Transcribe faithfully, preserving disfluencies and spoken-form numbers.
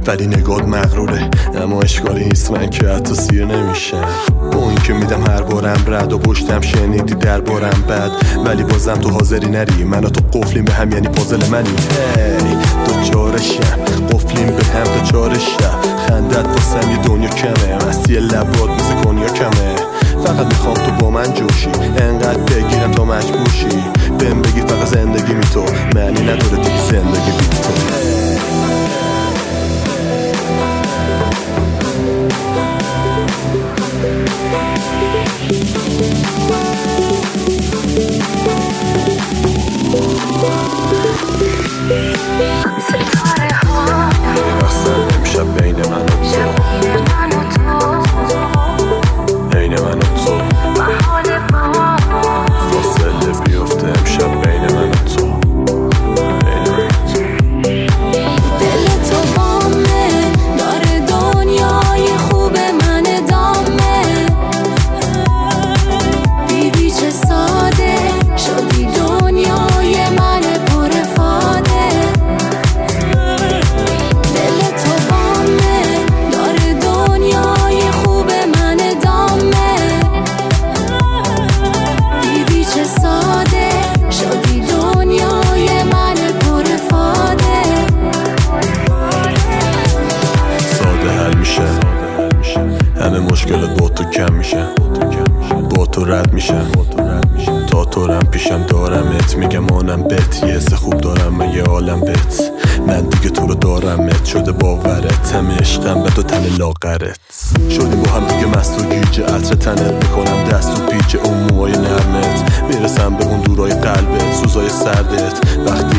ولی نگات مغروره، اما اشکالی نیست من که حتی سیر نمیشم. با این که میدم هر بارم رد و پشتم شنیدی در بارم بد، ولی بازم تو حاضری نری منو تو قفلیم به هم، یعنی پازل منی. هی دو چارشم قفلیم به هم دو چارشم، خندت واسم یه دنیا کمه، مستی لبات مثل کنیا کمه. فقط میخوام تو با من جوشی، انقدر بگیرم تا مجبورشی بهم بگی فقط زندگی می تو معنی نداره دیگه زندگی بی تو. رقصن امشب بین من و تو، بین من و تو فاصله بیفته امشب بین من و تو، بین من و تو. دل تو بامه داره دنیای خوب من دامه، دیدی چه ساده شدی دنیای من پرفاده. دل تو بامه داره دنیای خوب من دامه، دیدی چه ساده شدی دنیای من پرفاده. ساده حل میشه همه مشکلات با تو کم میشه، با تو رد میشم تا تو رم پیشم دارمت، میگم آنم بهت یه حس خوب دارم من یه عالم بهت، من دیگه تو رو دارمت شده باورت، همه عشقم به تو تن لاغرت، شدیم با هم دیگه مست و گیج عطر تنت، میکنم دست و پیچ اون موهای نرمت، میرسم به اون دورای قلبت سوزای سردت، وقتی